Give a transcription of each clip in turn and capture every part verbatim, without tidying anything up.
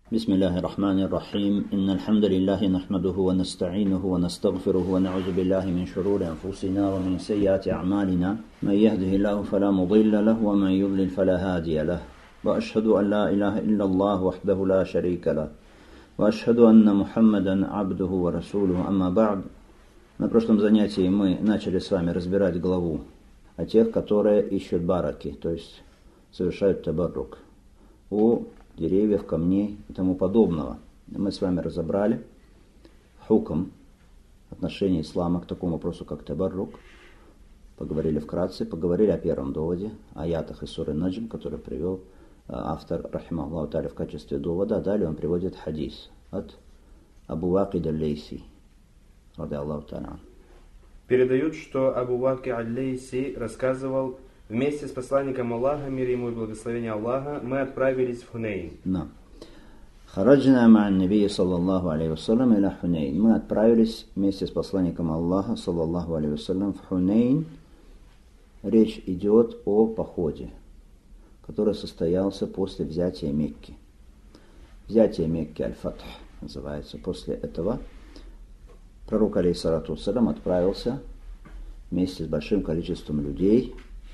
بسم الله الرحمن الرحيم إن الحمد لله نحمده ونستعينه ونستغفره ونعوذ بالله من شرور أنفسنا ومن سيئات أعمالنا من يهده الله فلا مضل له ومن يضلل فلا هادي له وأشهد أن لا إله إلا الله وحده لا شريك له وأشهد أن محمدا عبده ورسوله أما بعد. На прошлом занятии мы начали с вами разбирать главу о тех, которые ищут бараки, то есть совершают табаррук у деревьев, камней и тому подобного. Мы с вами разобрали хукм, отношение ислама к такому вопросу, как табаррук. Поговорили вкратце, поговорили о первом доводе, аятах из суры Наджм, который привел автор, рахимахуллаху тааля, в качестве довода. Далее он приводит хадис от Абу Вакид аль-Лейси, ради Аллаху тааля. Передают, что Абу Вакид аль-Лейси рассказывал: вместе с посланником Аллаха, мир ему и благословение Аллаха, мы отправились в Хунейн. Да. Хараджна ма'ан набия саллаллаху алейхи вассалям иля Хунейн. Мы отправились вместе с посланником Аллаха, саллаллаху алейхи вассалям, в Хунейн. Речь идет о походе, который состоялся после взятия Мекки. Взятие Мекки, аль-Фатх называется. После этого пророк, алейхиссалату вассалям, отправился вместе с большим количеством людей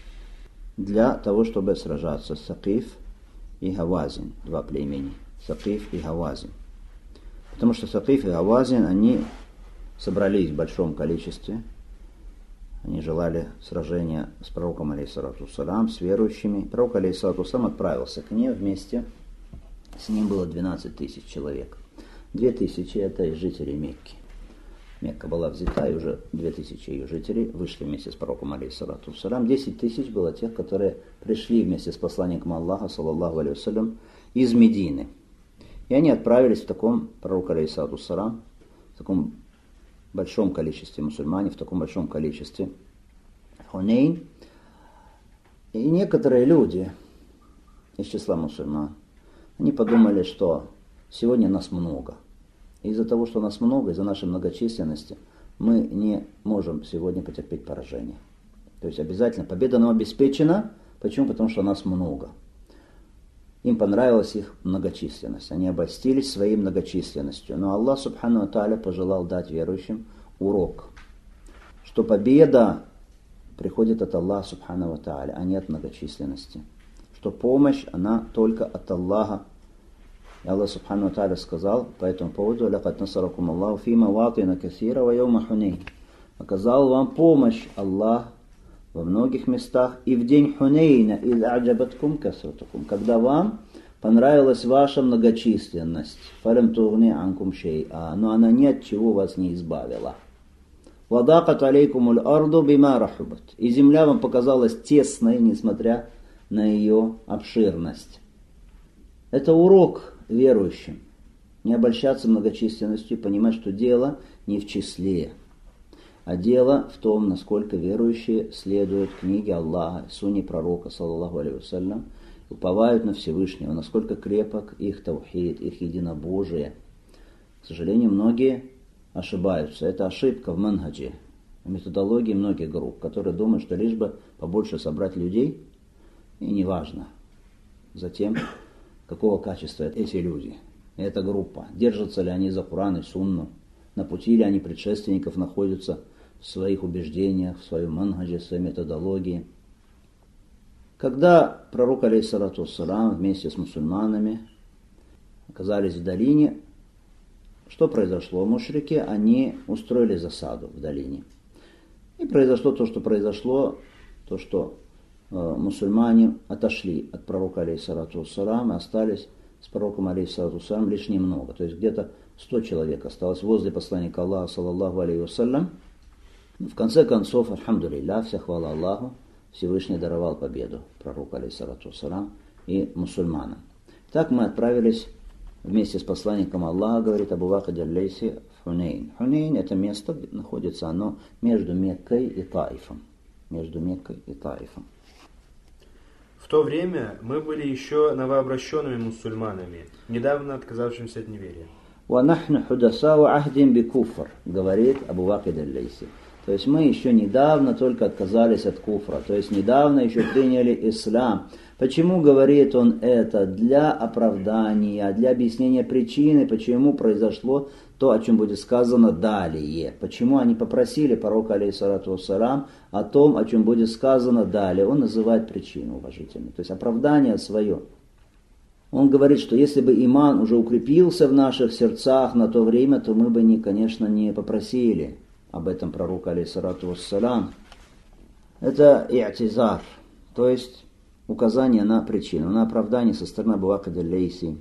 для того, чтобы сражаться с Сакиф и Гавазин, два племени, Сакиф и Гавазин. Потому что Сакиф и Гавазин, они собрались в большом количестве, они желали сражения с пророком, алейхиссалату вассалям, с верующими. Пророк, алейхиссалату вассалям, отправился к ним вместе, с ним было двенадцать тысяч человек. Две тысячи это из жителей Мекки. Мекка была взята, и уже две тысячи ее жителей вышли вместе с пророком, алейхиссалату вассалям. десять тысяч было тех, которые пришли вместе с посланником Аллаха, саллаллаху алейхи вассалям, из Медины. И они отправились в таком, пророк, алейхиссалату вассалям, в таком большом количестве мусульмане, в таком большом количестве Хунейн. И некоторые люди из числа мусульман, они подумали, что сегодня нас много. Из-за того, что нас много, из-за нашей многочисленности, мы не можем сегодня потерпеть поражение. То есть обязательно победа нам обеспечена. Почему? Потому что нас много. Им понравилась их многочисленность. Они обольстились своей многочисленностью. Но Аллах субхану ва тааля пожелал дать верующим урок, что победа приходит от Аллаха субхану ва тааля, а не от многочисленности. Что помощь, она только от Аллаха. И Аллах субхану ва тааля сказал по этому поводу: «Лакад насаракум Аллаху фи маватина касира ва йаума Хунейн». Оказал вам помощь Аллах во многих местах и в день Хунейна, из а'джабаткум касратукум, когда вам понравилась ваша многочисленность, фалям тугни анкум шей'a, но она ни от чего вас не избавила. Вадакат алейкумуль арду бима рахубат, и земля вам показалась тесной, несмотря на ее обширность. Это урок верующим. Не обольщаться многочисленностью и понимать, что дело не в числе, а дело в том, насколько верующие следуют книге Аллаха, сунне пророка, саллаллаху алейхи вассалям, уповают на Всевышнего, насколько крепок их таухид, их единобожие. К сожалению, многие ошибаются. Это ошибка в манхаджи, в методологии многих групп, которые думают, что лишь бы побольше собрать людей, и неважно затем, какого качества эти люди, эта группа, держатся ли они за Куран и Сунну, на пути ли они предшественников находятся в своих убеждениях, в своем манхаджи, в своей методологии. Когда пророк, алейхиссалату вассалям, вместе с мусульманами оказались в долине, что произошло? Мушрики, они устроили засаду в долине. И произошло то, что произошло, то, что мусульмане отошли от пророка, алейхиссалату вассалям, и остались с пророком, алейхиссалату вассалям, лишь немного. То есть где-то сто человек осталось возле посланника Аллаха, саллаллаху алейхи вассалям. В конце концов, альхамдулилля, вся хвала Аллаху, Всевышний даровал победу пророку, алейхиссалату вассалям, и мусульманам. Так мы отправились вместе с посланником Аллаха, говорит Абу Вакид аль-Лейси, в Хунейн. Хунейн — это место, где находится оно между Меккой и Таифом. Между Меккой и Таифом. В то время мы были еще новообращенными мусульманами, недавно отказавшимся от неверия. «Ва нахну худасау ахдин би куфр», говорит Абу Вакид аль-Лейси. То есть мы еще недавно только отказались от куфра, то есть недавно еще приняли ислам. Почему говорит он это? Для оправдания, для объяснения причины, почему произошло то, о чем будет сказано далее. Почему они попросили пророка, алейхиссалату вассалам, о том, о чем будет сказано далее. Он называет причину уважительно, то есть оправдание свое. Он говорит, что если бы иман уже укрепился в наших сердцах на то время, то мы бы, не, конечно, не попросили об этом пророка, алейхиссалату вассалам. Это и'тизар, то есть указание на причину, на оправдание со стороны Абу Бакр аль-Лейси.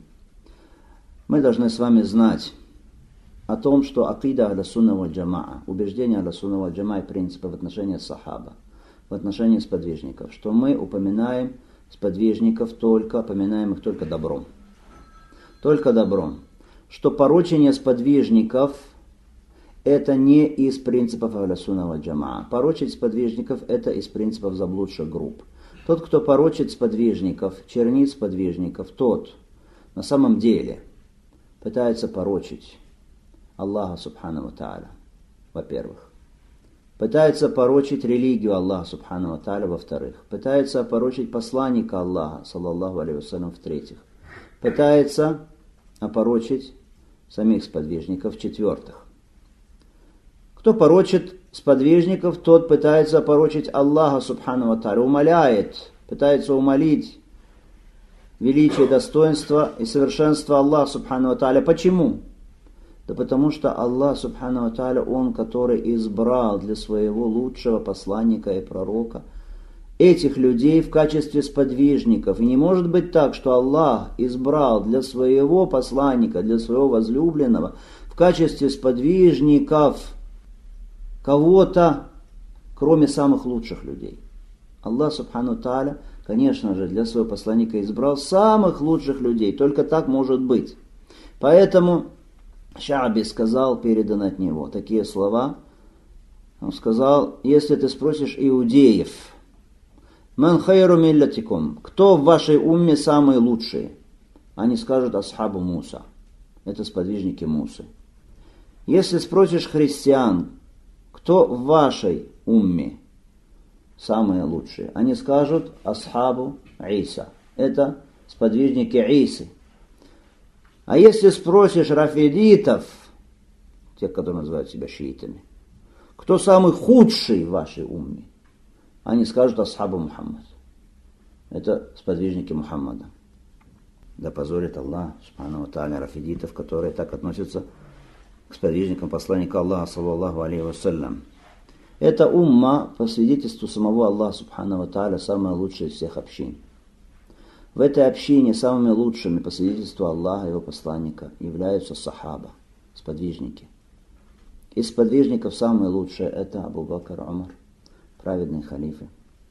Мы должны с вами знать о том, что акида ахля-сунна валь-джамаа, убеждение ахля-сунна валь-джамаа и принципы в отношении сахаба, в отношении сподвижников, что мы упоминаем сподвижников только, упоминаем их только добром. Только добром. Что порочение сподвижников это не из принципов ахля-сунна валь-джамаа. Порочить сподвижников это из принципов заблудших групп. Тот, кто порочит сподвижников, чернит сподвижников, тот на самом деле пытается порочить Аллаха субхану ва тааля, во-первых. Пытается порочить религию Аллаха субхану ва тааля, во-вторых. Пытается опорочить посланника Аллаха, саллаллаху алейхи вассалям, в-третьих. Пытается опорочить самих сподвижников, в-четвертых. Кто порочит сподвижников, тот пытается опорочить Аллаха субхану ва тааля, умаляет, пытается умолить величие, достоинство и совершенство Аллаха субхану ва тааля. Почему? Да потому что Аллах субхану ва тааля, Он, который избрал для своего лучшего посланника и пророка этих людей в качестве сподвижников. И не может быть так, что Аллах избрал для своего посланника, для своего возлюбленного в качестве сподвижников кого-то, кроме самых лучших людей. Аллах субхану ва тааля, конечно же, для своего посланника избрал самых лучших людей. Только так может быть. Поэтому Шааби сказал, передано от него, такие слова. Он сказал, если ты спросишь иудеев, «Ман хайру миллятикум», кто в вашей умме самые лучшие? Они скажут асхабу Муса. Это сподвижники Мусы. Если спросишь христиан, кто в вашей умме самые лучшие? Они скажут асхабу Иса. Это сподвижники Исы. А если спросишь рафидитов, тех, которые называют себя шиитами, кто самый худший в вашей умме? Они скажут асхабу Мухаммад. Это сподвижники Мухаммада. Да позорит Аллах субхану ва тааля рафидитов, которые так относятся к сподвижникам посланника Аллаха, саллаллаху алейхи вассалям. Это умма, по свидетельству самого Аллаха субхану ва тааля, самая лучшая из всех общин. В этой общине самыми лучшими, по свидетельству Аллаха и его посланника, являются сахаба, сподвижники. Из сподвижников самые лучшие это Абу Бакр, Умар, праведные халифы.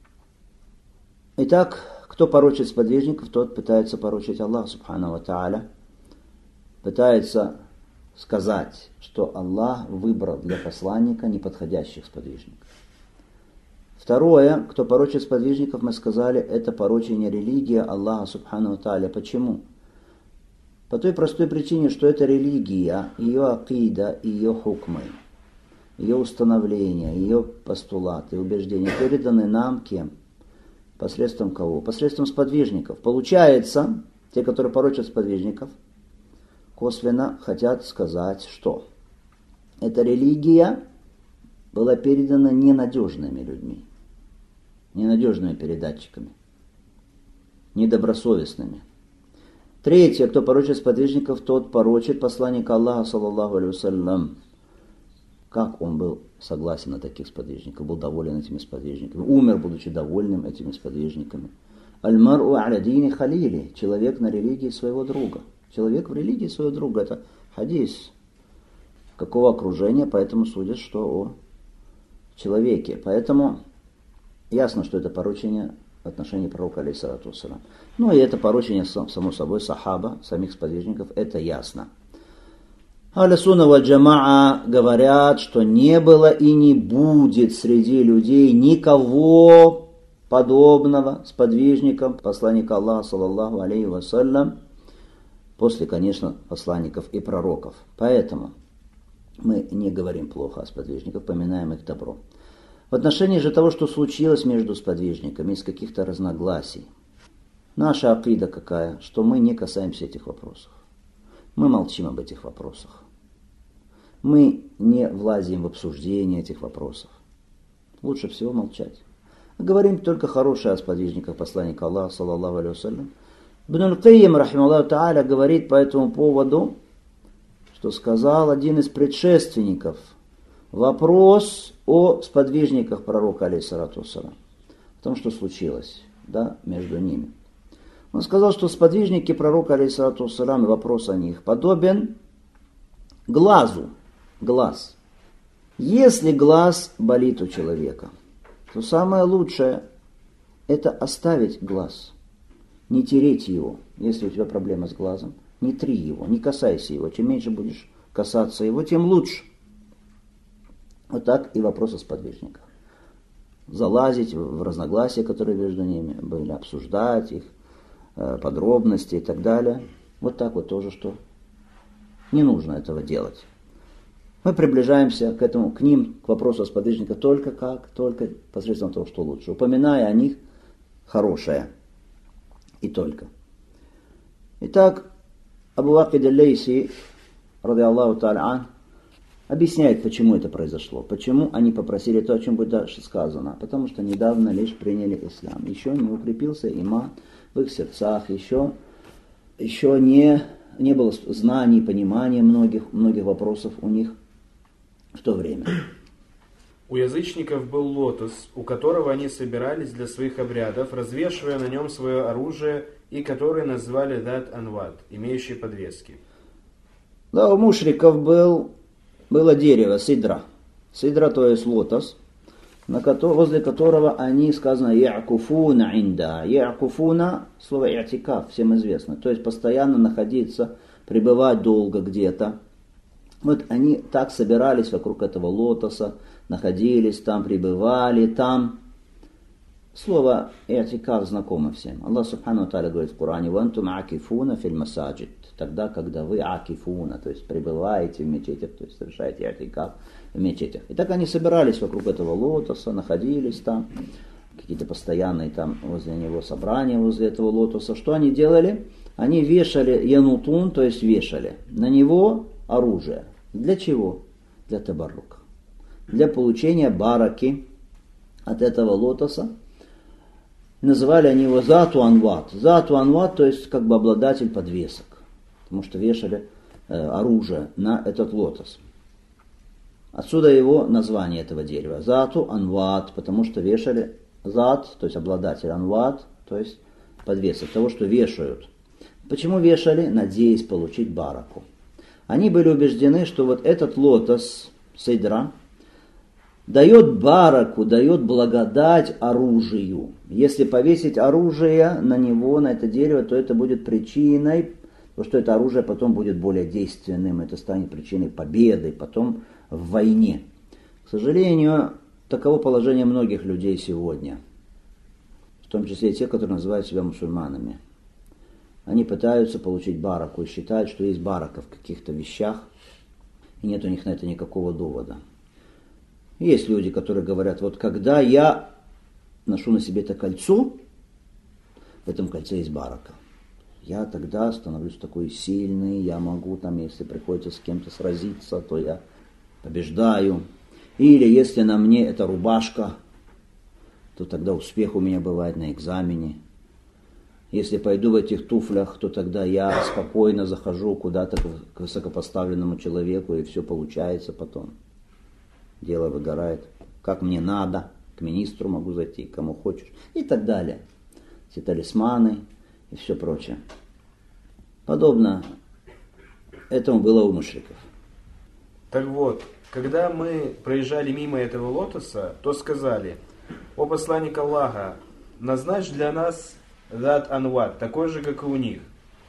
Итак, кто порочит сподвижников, тот пытается порочить Аллаха субхану ва тааля, пытается сказать, что Аллах выбрал для посланника неподходящих сподвижников. Второе, кто порочит сподвижников, мы сказали, это порочение религии Аллаха субхану ва тааля. Почему? По той простой причине, что эта религия, ее акида, ее хукмы, ее установления, ее постулаты, убеждения переданы нам кем? Посредством кого? Посредством сподвижников. Получается, те, которые порочат сподвижников, косвенно хотят сказать, что эта религия была передана ненадежными людьми, ненадежными передатчиками, недобросовестными. Третье, кто порочит сподвижников, тот порочит посланника Аллаха, саллаллаху алейхи вассалям. Как он был согласен на таких сподвижников, был доволен этими сподвижниками, умер, будучи довольным этими сподвижниками. Аль-мар'у а'ля дини халили, человек на религии своего друга. Человек в религии своего друга, это хадис. Какого окружения, поэтому судят, что о человеке. Поэтому ясно, что это порочение в отношении пророка, алейхиссалату вассалям. Ну и это порочение, само собой, сахаба, самих сподвижников, это ясно. Ахля-сунна валь-джамаа говорят, что не было и не будет среди людей никого подобного сподвижникам посланника Аллаха, саллаллаху алейхи вассалям, после, конечно, посланников и пророков. Поэтому Мы не говорим плохо о сподвижниках, поминаем их добро. В отношении же того, что случилось между сподвижниками, из каких-то разногласий, наша акида какая, что мы не касаемся этих вопросов. Мы молчим об этих вопросах. Мы не влазим в обсуждение этих вопросов. Лучше всего молчать. Говорим только хорошее о сподвижниках посланника Аллаха, саллаллаху алейхи вассалям. Ибн аль-Кайим, рахималлаху та'аля, говорит по этому поводу, что сказал один из предшественников, вопрос о сподвижниках пророка, алейхиссалату вассалам, о том, что случилось, да, между ними. Он сказал, что сподвижники пророка, алейхиссалату вассалам, и вопрос о них подобен глазу, глаз. Если глаз болит у человека, то самое лучшее – это оставить глаз, не тереть его. Если у тебя проблема с глазом, не три его, не касайся его. Чем меньше будешь касаться его, тем лучше. Вот так и вопрос о сподвижниках. Залазить в разногласия, которые между ними были, обсуждать их, подробности и так далее. Вот так вот тоже, что не нужно этого делать. Мы приближаемся к этому, к ним, к вопросу о сподвижниках только как? Только посредством того, что лучше. Упоминая о них хорошее. И только. Итак, Абу Вакид аль-Лейси, ради Аллаху та'аля, объясняет, почему это произошло. Почему они попросили то, о чем будет дальше сказано. Потому что недавно лишь приняли ислам. Еще не укрепился иман в их сердцах. Еще, еще не, не было знаний, понимания многих, многих вопросов у них в то время. У язычников был лотос, у которого они собирались для своих обрядов, развешивая на нем свое оружие, и который назвали Дат Анват, имеющий подвески. Да, у мушриков был, было дерево, сидра. Сидра, то есть лотос, на ко- возле которого они, сказано, «Я'куфуна инда». «Я'куфуна» – слово «и'тикаф», всем известно. То есть постоянно находиться, пребывать долго где-то. Вот они так собирались вокруг этого лотоса, находились там, пребывали там. Слово «и'тикаф» знакомо всем. Аллах субхану тааля говорит в Коране: «Вантум акифуна фил масаджид». Тогда, когда вы акифуна, то есть пребываете в мечетях, то есть совершаете и'тикаф в мечетях. И так они собирались вокруг этого лотоса, находились там, какие-то постоянные там возле него собрания, возле этого лотоса. Что они делали? Они вешали янутун, то есть вешали на него оружие. Для чего? Для табаррука. Для получения бараки от этого лотоса. Называли они его Зату Анват. Зату Анват, то есть как бы обладатель подвесок. Потому что вешали э, оружие на этот лотос. Отсюда его название этого дерева. Зату Анват, потому что вешали Зат, то есть обладатель Анват, то есть подвесок, того, что вешают. Почему вешали? Надеясь получить бараку. Они были убеждены, что вот этот лотос, сидра, дает бараку, дает благодать оружию. Если повесить оружие на него, на это дерево, то это будет причиной, потому что это оружие потом будет более действенным, это станет причиной победы потом в войне. К сожалению, таково положение многих людей сегодня, в том числе и те, которые называют себя мусульманами. Они пытаются получить бараку и считают, что есть барака в каких-то вещах, и нет у них на это никакого довода. Есть люди, которые говорят: вот когда я ношу на себе это кольцо, в этом кольце есть барака. Я тогда становлюсь такой сильный, я могу там, если приходится с кем-то сразиться, то я побеждаю. Или если на мне эта рубашка, то тогда успех у меня бывает на экзамене. Если пойду в этих туфлях, то тогда я спокойно захожу куда-то к высокопоставленному человеку, и все получается потом. Дело выгорает. Как мне надо, к министру могу зайти, к кому хочешь, и так далее. Эти талисманы и все прочее. Подобно этому было у мушриков. Так вот, когда мы проезжали мимо этого лотоса, то сказали: «О посланник Аллаха, назначь для нас Дат Анват, такой же, как и у них».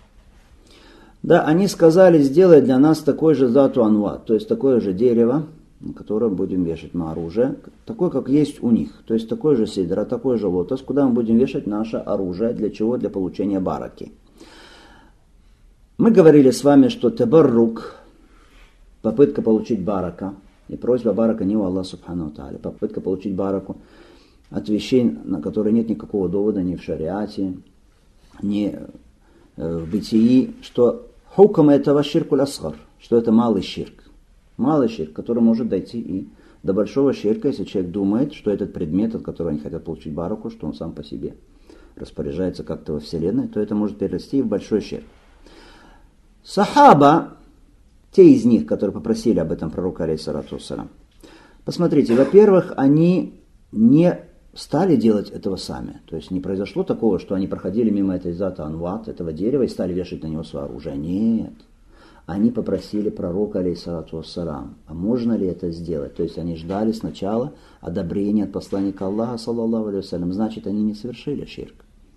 Да, они сказали: сделай для нас такой же Зату Анват, то есть такое же дерево, на котором будем вешать на оружие, такое, как есть у них. То есть такой же сидра, такой же лотос, куда мы будем вешать наше оружие. Для чего? Для получения бараки. Мы говорили с вами, что табаррук, попытка получить барака, и просьба барака не у Аллаха субхану тааля, попытка получить бараку от вещей, на которые нет никакого довода ни в шариате, ни в бытии, что хукм этого ширкуль асгар, что это малый ширк. Малый ширк, который может дойти и до большого ширка, если человек думает, что этот предмет, от которого они хотят получить бараку, что он сам по себе распоряжается как-то во Вселенной, то это может перерасти в большой ширк. Сахаба, те из них, которые попросили об этом пророка, алейхиссалату вассалям, посмотрите, во-первых, они не стали делать этого сами. То есть не произошло такого, что они проходили мимо этой зата анват, этого дерева, и стали вешать на него свое оружие. Нет. Они попросили пророка, алейхиссалату вассалям, а можно ли это сделать? То есть они ждали сначала одобрения от посланника Аллаха, саллаллаху алейхи вассалям, значит, они не совершили ширк.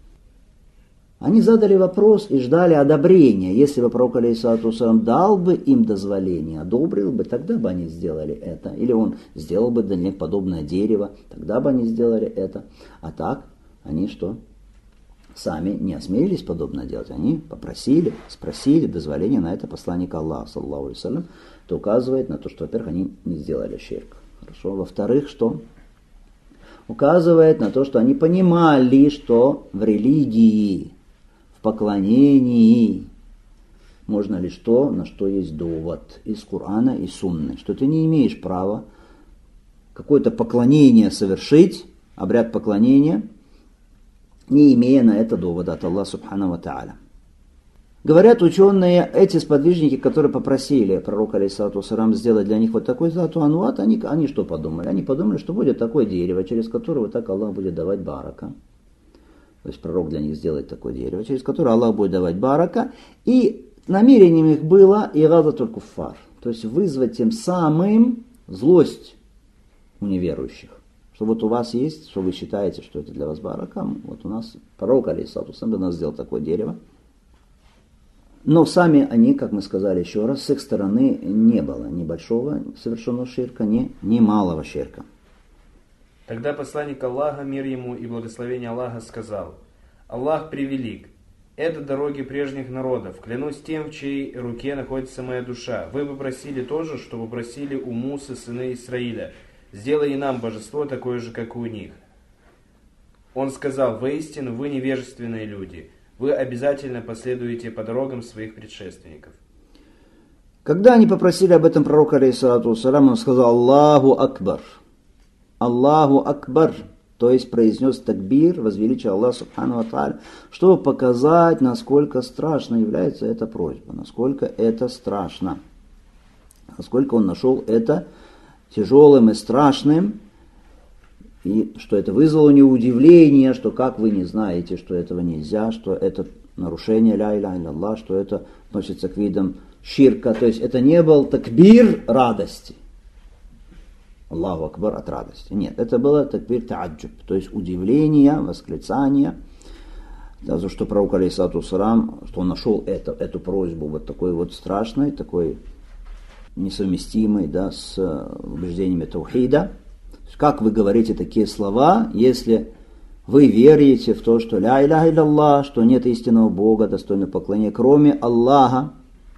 Они задали вопрос и ждали одобрения. Если бы пророк, алейхиссалату вассалям, дал бы им дозволение, одобрил бы, тогда бы они сделали это. Или он сделал бы для них подобное дерево, тогда бы они сделали это. А так, они что? Сами не осмелились подобное делать. Они попросили, спросили дозволения на это посланника Аллаха, саллаллаху алейхи вассалям. Это указывает на то, что, во-первых, они не сделали ширк. Хорошо. Во-вторых, что? Указывает на то, что они понимали, что в религии, в поклонении можно лишь то, на что есть довод из Корана и Сунны. Что ты не имеешь права какое-то поклонение совершить, обряд поклонения, не имея на это довода от Аллаха субхану ва тааля. Говорят ученые, эти сподвижники, которые попросили пророка, алейхиссалату вассалям, сделать для них вот такой зату анват, они, они что подумали? Они подумали, что будет такое дерево, через которое вот так Аллах будет давать барака. То есть пророк для них сделает такое дерево, через которое Аллах будет давать барака. И намерением их было ирадатуль куффар, то есть вызвать тем самым злость у неверующих. Что вот у вас есть, что вы считаете, что это для вас барака, вот у нас пророк, алейхиссалату вассалям, для нас сделал такое дерево. Но сами они, как мы сказали еще раз, с их стороны не было ни большого совершенного ширка, ни, ни малого ширка. Тогда посланник Аллаха, мир ему и благословение Аллаха, сказал: «Аллах превелик, это дороги прежних народов, клянусь тем, в чьей руке находится моя душа. Вы бы просили тоже, что вы просили у Мусы, сына Исраиля, сделай и нам божество такое же, как у них». Он сказал: «Воистину вы невежественные люди, вы обязательно последуете по дорогам своих предшественников». Когда они попросили об этом пророка, алейхиссалату вассалям, он сказал: «Аллаху акбар». Аллаху акбар, то есть произнес такбир, возвеличил Аллах субхану ва тааля, чтобы показать, насколько страшно является эта просьба, насколько это страшно, насколько он нашел это тяжелым и страшным, и что это вызвало у него удивление, что как вы не знаете, что этого нельзя, что это нарушение ля иляха илля-Аллах, что это относится к видам ширка, то есть это не был такбир радости. Аллаху акбар от радости. Нет, это было такбир та'аджуб, то есть удивление, восклицание, за что пророк, алейхиссалату вассалям, что он нашел это, эту просьбу вот такой вот страшной, такой несовместимой, да, с убеждениями таухида. Как вы говорите такие слова, если вы верите в то, что ля иляха илля-Аллах, что нет истинного Бога, достойного поклонения, кроме Аллаха?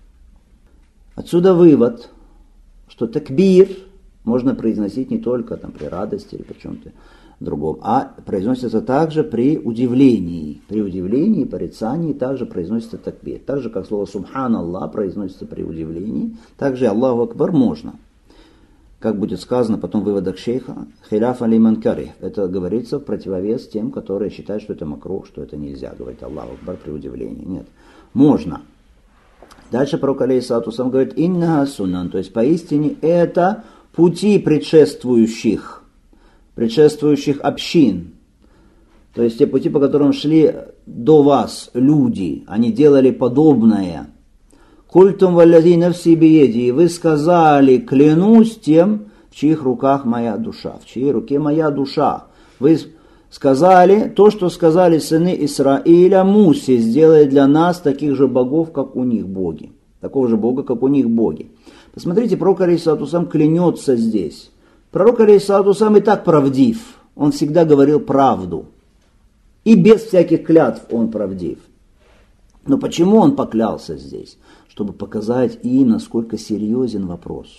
Отсюда вывод, что такбир можно произносить не только там, при радости или при чем-то другом, а произносится также при удивлении. При удивлении, порицании также произносится такбир. Так же, как слово «Субханаллах» произносится при удивлении, также «Аллаху акбар» можно. Как будет сказано потом в выводах шейха, «Хиляф алиман карих». Это говорится в противовес тем, которые считают, что это макрух, что это нельзя. Говорит «Аллаху акбар» при удивлении. Нет, можно. Дальше пророк, алейхиссалату вассалям, говорит «Иннаха сунан», то есть поистине это пути предшествующих, предшествующих общин. То есть те пути, по которым шли до вас люди, они делали подобное. «Культум валлади нафси биеди», и вы сказали: «Клянусь тем, в чьих руках моя душа». В чьей руке моя душа. Вы сказали то, что сказали сыны Исраиля Мусе: «Сделай для нас таких же богов, как у них боги». Такого же бога, как у них боги. Посмотрите, пророк, алейхиссалату вассалям, клянется здесь. Пророк, алейхиссалату вассалям, и так правдив. Он всегда говорил правду. И без всяких клятв он правдив. Но почему он поклялся здесь? Чтобы показать им, насколько серьезен вопрос.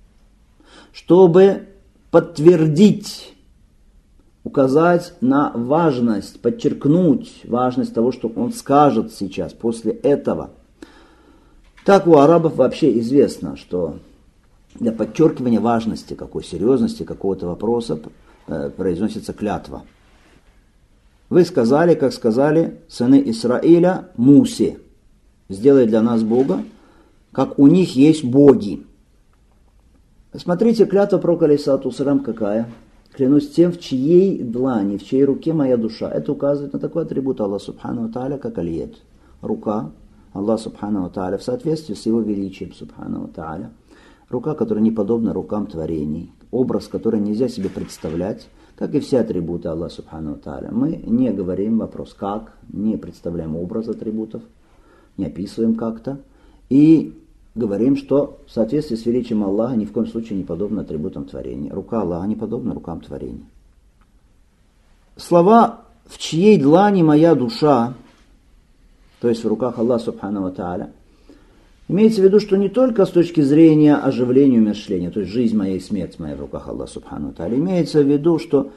Чтобы подтвердить, указать на важность, подчеркнуть важность того, что он скажет сейчас, после этого. Так у арабов вообще известно, что для подчеркивания важности, какой серьезности какого-то вопроса произносится клятва. Вы сказали, как сказали сыны Исраиля Мусе, сделай для нас Бога, как у них есть боги. Смотрите, клятва пророка алейхиссалату вассалям какая? Клянусь тем, в чьей длани, в чьей руке моя душа. Это указывает на такой атрибут Аллаха субхану ва тааля, как аль-яд. Рука Аллаха субхану ва тааля в соответствии с его величием субхану ва тааля. Рука, которая не подобна рукам творений. Образ, который нельзя себе представлять, как и все атрибуты Аллаха субхану ва тааля. Мы не говорим вопрос как, не представляем образ атрибутов, не описываем как-то. И говорим, что в соответствии с величием Аллаха ни в коем случае не подобно атрибутам творения. Рука Аллаха не подобна рукам творения. Слова «в чьей длани моя душа», то есть в руках Аллаха субхану ва тааля, имеется в виду, что не только с точки зрения оживления и умерщвления, то есть жизнь моя и смерть моя в руках Аллаха субхану ва тааля, имеется в виду, что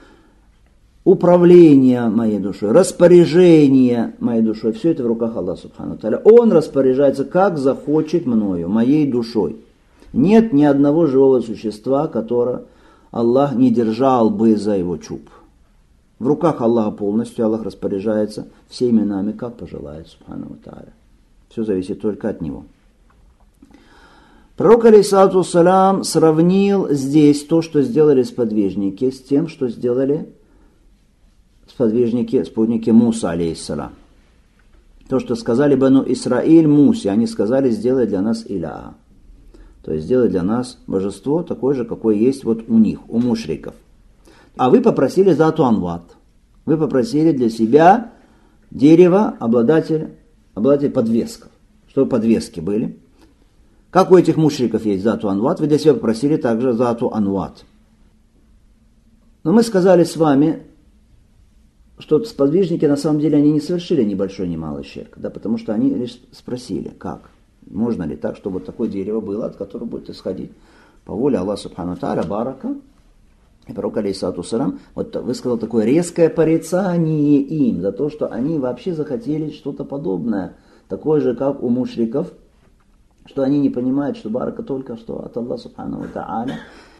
управление моей душой, распоряжение моей душой, все это в руках Аллаха субхану ва тааля. Он распоряжается, как захочет мною, моей душой. Нет ни одного живого существа, которое Аллах не держал бы за его чуб. В руках Аллаха полностью, Аллах распоряжается всеми нами, как пожелает субхану ва тааля. Все зависит только от него. Пророк алейхиссалату вассалям сравнил здесь то, что сделали сподвижники, с тем, что сделали сподвижники, спутники Муса алейхиссалам. То, что сказали Бану Исраиль Мусе, они сказали, сделай для нас иляха. То есть сделай для нас божество, такое же, какое есть вот у них, у мушриков. А вы попросили зату анват. Вы попросили для себя дерево, обладатель, обладатель подвесков. Чтобы подвески были. Как у этих мушриков есть зату анват, вы для себя попросили также зату анват. Но мы сказали с вами, что сподвижники на самом деле они не совершили ни большой, ни малый ширк, да, потому что они лишь спросили, как, можно ли так, чтобы вот такое дерево было, от которого будет исходить по воле Аллаха субхану ва тааля барака. И пророк алейхиссалату вассалям вот высказал такое резкое порицание им за то, что они вообще захотели что-то подобное, такое же, как у мушриков, что они не понимают, что барака только что от Аллаха субхану ва тааля.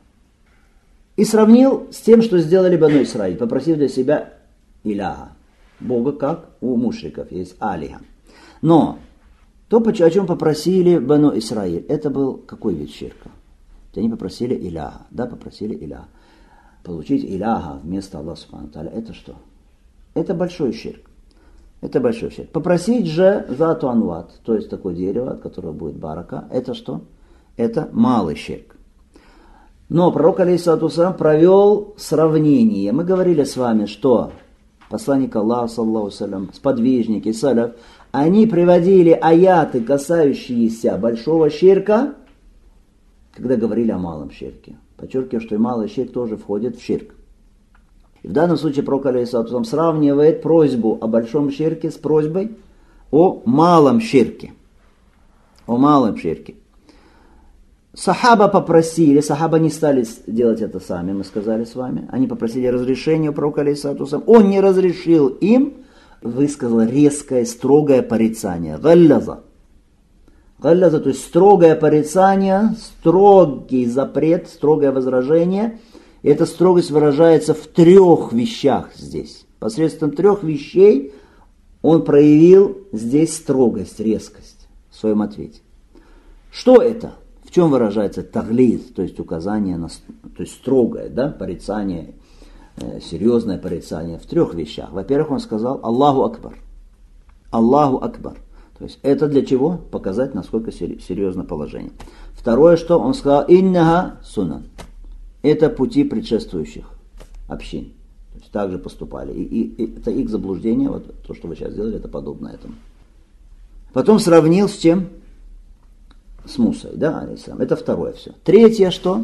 И сравнил с тем, что сделали Бану Исраиль, попросив для себя иляха, Бога, как у мушриков есть алиха. Но то, о чем попросили Бану Исраиль, это был какой вид ширка? Они попросили иляха, да, попросили иляха. Получить иляха вместо Аллаха субхану ва тааля, это что? Это большой ширк. Это большой ширк. Попросить же зату анват, то есть такое дерево, от которого будет барака, это что? Это малый ширк. Но пророк алейхиссалату вассалям провел сравнение. Мы говорили с вами, что посланник Аллаха, саллаллаху алейхи ва саллям, сподвижники, саляф, они приводили аяты, касающиеся большого ширка, когда говорили о малом ширке. Подчеркиваю, что и малый ширк тоже входит в ширк. И в данном случае пророк алейхиссалату вассалям сравнивает просьбу о большом ширке с просьбой о малом ширке. О малом ширке. Сахаба попросили, сахаба не стали делать это сами, мы сказали с вами. Они попросили разрешения у пророка алейхиссалату вассалям. Он не разрешил им, высказал резкое, строгое порицание. Галляза. Галляза, то есть строгое порицание, строгий запрет, строгое возражение. И эта строгость выражается в трех вещах здесь. Посредством трех вещей он проявил здесь строгость, резкость в своем ответе. Что это? В чем выражается таглид, то есть указание на, то есть строгое, да, порицание, э, серьезное порицание в трех вещах. Во-первых, он сказал Аллаху Акбар. Аллаху Акбар. То есть это для чего? Показать, насколько серьезно положение. Второе, что он сказал, иннага сунан. Это пути предшествующих общин. То есть так же поступали. И, и, и это их заблуждение, вот то, что вы сейчас сделали, это подобно этому. Потом сравнил с чем? С Мусой, да, алейхиссалам. Это второе все. Третье, что?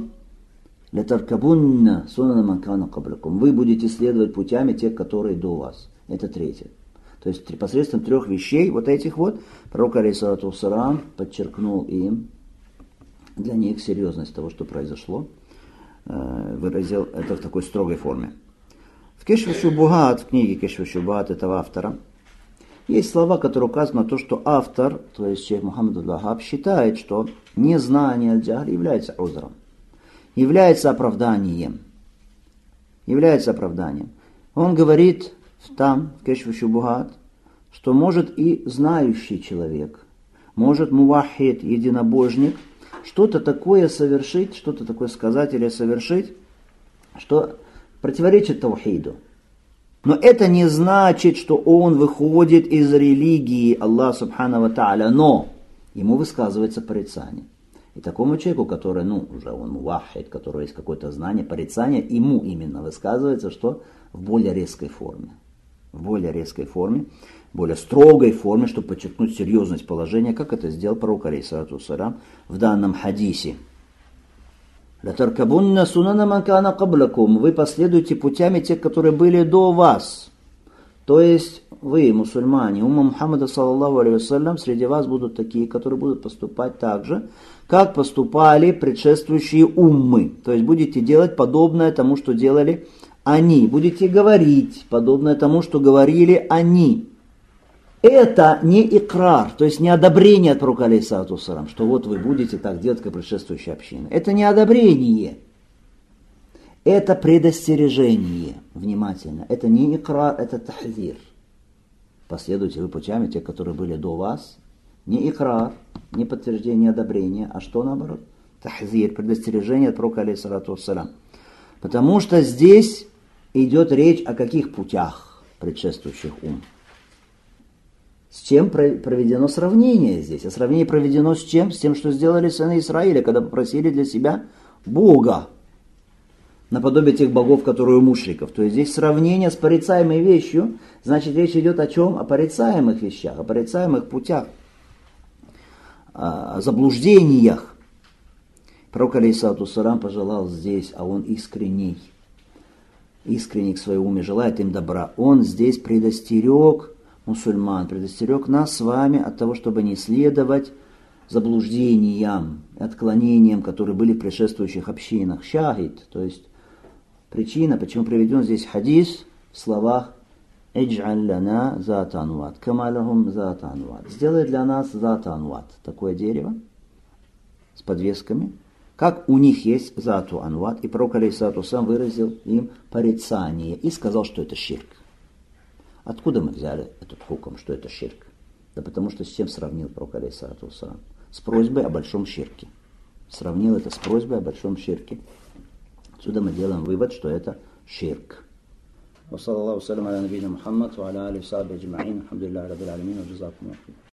Лятаркабунна сунана ман кана каблякум. Вы будете следовать путями тех, которые до вас. Это третье. То То есть посредством трех вещей, вот этих вот, пророк алейхиссалату вассалам подчеркнул им для них серьезность того, что произошло, выразил это в такой строгой форме. В Кешф аш-Шубухат, в книге Кешф аш-Шубухат этого автора, есть слова, которые указаны на то, что автор, то есть шейх Мухаммад аль-Вахаб, считает, что незнание аль-Джахль является узром, является оправданием. Является оправданием. Он говорит там, в Кешф аш-Шубухат, что может и знающий человек, может муваххид, единобожник, что-то такое совершить, что-то такое сказать или совершить, что противоречит таухиду. Но это не значит, что он выходит из религии Аллаха Субхану ва Тааля, но ему высказывается порицание. И такому человеку, который, ну, уже он муваххид, у которого есть какое-то знание, порицание, ему именно высказывается, что в более резкой форме. В более резкой форме, более строгой форме, чтобы подчеркнуть серьезность положения, как это сделал пророк алейхиссалату вассалам в данном хадисе. «Латаркабунна сунана ман кана каблакум». Вы последуете путями тех, которые были до вас. То есть вы, мусульмане, умма Мухаммада саллаллаху алейхи вассалям, среди вас будут такие, которые будут поступать так же, как поступали предшествующие уммы. То есть будете делать подобное тому, что делали они. Будете говорить подобное тому, что говорили они. Это не икрар, то есть не одобрение от пророка алейхиссалату вассалам, что вот вы будете так делать, как предшествующая община. Это не одобрение. Это предостережение. Внимательно. Это не икрар, это тахзир. Последуйте вы путями тех, которые были до вас. Не икрар, не подтверждение, не одобрение, а что наоборот? Тахзир, предостережение от пророка алейхиссалату вассалам. Потому что здесь идет речь о каких путях предшествующих ум. С чем проведено сравнение здесь? А сравнение проведено с чем? С тем, что сделали сыны Израиля, когда попросили для себя Бога, наподобие тех богов, которые у мушриков. То есть здесь сравнение с порицаемой вещью, значит речь идет о чем? О порицаемых вещах, о порицаемых путях, о заблуждениях. Пророк алейхиссалату вассалам пожелал здесь, а он искренний, искренний к своему уме, желает им добра. Он здесь предостерег мусульман, предостерег нас с вами от того, чтобы не следовать заблуждениям, отклонениям, которые были в предшествующих общинах. Шахид, то есть причина, почему приведен здесь хадис в словах «Идж'аль лана зата анват, кама лахум зата анват». Сделай для нас зата анват, такое дерево с подвесками, как у них есть зату анват. И пророк алейхиссалату вассалам выразил им порицание и сказал, что это ширк. Откуда мы взяли этот хукм, что это ширк? Да потому что с чем сравнил пророк алейхиссалату вассалам? С просьбой о большом ширке. Сравнил это с просьбой о большом ширке. Отсюда мы делаем вывод, что это ширк. Ва саллаллаху салям аля набийна Мухаммад ва аля алихи ва сахбихи аджмаин. Алхамдулиллахи раббил алямин ва джазакум.